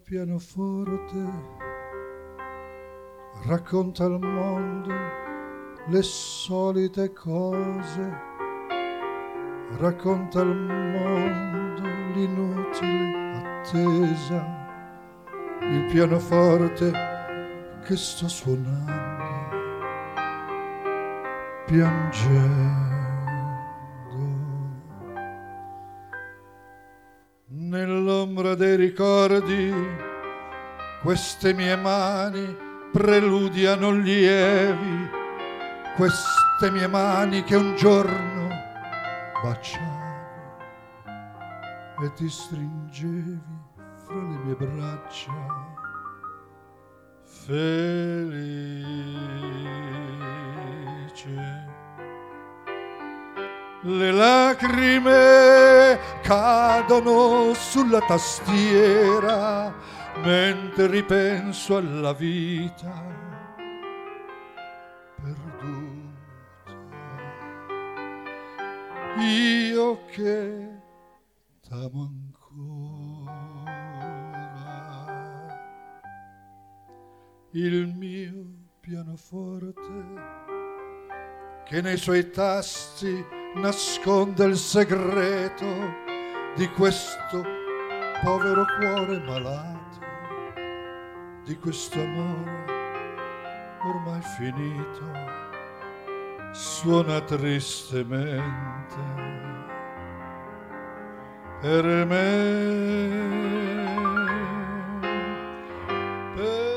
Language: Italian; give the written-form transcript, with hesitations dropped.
pianoforte racconta al mondo le solite cose, racconta al mondo l'inutile attesa, il pianoforte che sta suonando, piangendo. Nell'ombra dei ricordi queste mie mani preludiano lievi, queste mie mani che un giorno baciavi e ti stringevi fra le mie braccia felice. Le lacrime cadono sulla tastiera mentre ripenso alla vita perduta. Io che t'amo ancora, il mio pianoforte che nei suoi tasti nasconde il segreto di questo povero cuore malato, di questo amore ormai finito, suona tristemente per me.